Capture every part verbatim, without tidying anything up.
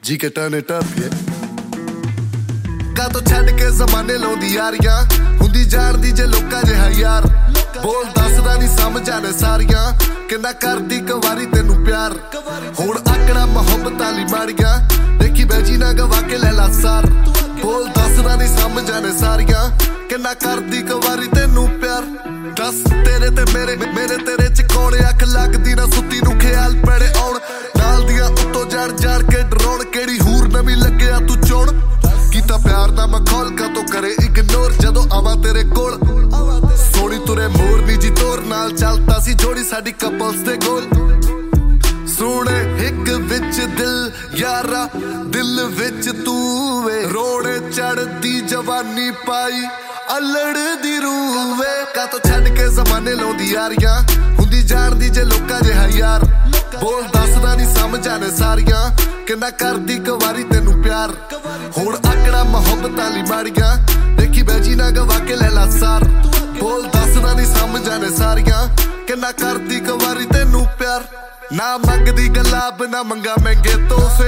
जी के turn it up ये का तो छड़ के जमाने लाउंदी यारियां हुंदी जानदी जे लोका जिहा यार बोल दसदा नहीं समझ आने सारियां किन्ना करदी कवारी तेनू प्यार हुण आकड़ा मोहब्बत आली माड़ियां देखी बैजी ना गवा के लैला सार बोल दसदा नहीं समझ आने सारियां किन्ना करदी कवारी तेनू प्यार दस तेरे ते मेरे मेरे तेरे च कौन अख लगदी ना सुती नू ख्याल पेड़े आउण नाल दियां उत्तों जड़ जड़ के डराउण केड़ी हूर नवीं लग्गिया तू चोण कीता प्यार दा मखौल का तो करे इग्नोर जदों आवां तेरे कोल सोनी तुरे मोरनी जी तोर नाल चलता सी जोड़ी साडी कपल्स दे गोल सोने हिक विच दिल यारा दिल विच तू वे रोड़े चढ़दी जवानी पाई अलड़ दी रूवे का तो छड़ के जमाने लाउंदी यारियां हुंदी जानदी जे लोका जिहा यार बोल दसदा नहीं समझ आने सारियां किन्ना करदी कवारी तेनू प्यार हुण आकड़ा मोहब्बत आली माड़ियां देखी बैजी ना गवा के लैला सार बोल दसदा नहीं समझ आने सारियां किन्ना करदी कवारी तेनू प्यार ना मंगदी गुलाब ना मंगा महंगे तोहफे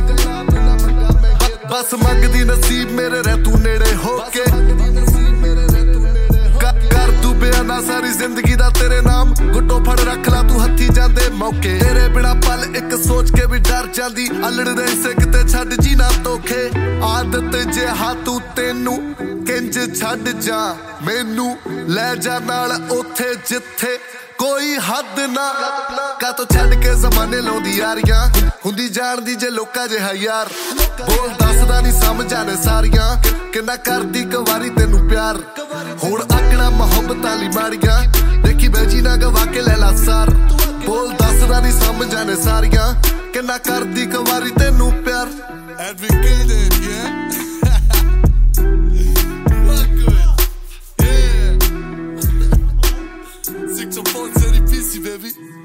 बस मंगदी नसीब मेरे रह तू नेड़े होके कर तू बेअना सारी जिंदगी दा तेरे नाम गुड्डो फड़ रख ला तू हथी जांदे मौके तेरे बिना पल एक सोच के भी डर जांदी अलड़ दे से किते छड़ जी ना धोखे आदत जे हाथू तेनू किंज छड़ जा मैनू ले जा नाल ओथे जिथे कोई हद ना का तो छड़ के जमाने लाउंदी यारियां हुंदी जानदी जे लोका जिहा यार बोल दसदा नहीं समझ आने सारियां किन्ना करदी कवारी तेनू प्यार हुण आकड़ा मोहब्बत आली माड़ियां देखी बैजी ना गवा के लैला सार बोल दसदा नहीं समझ आने सारियां किन्ना करदी कवारी तेनू प्यार Advocated, yeah. Fuck with, yeah. six oh four, baby.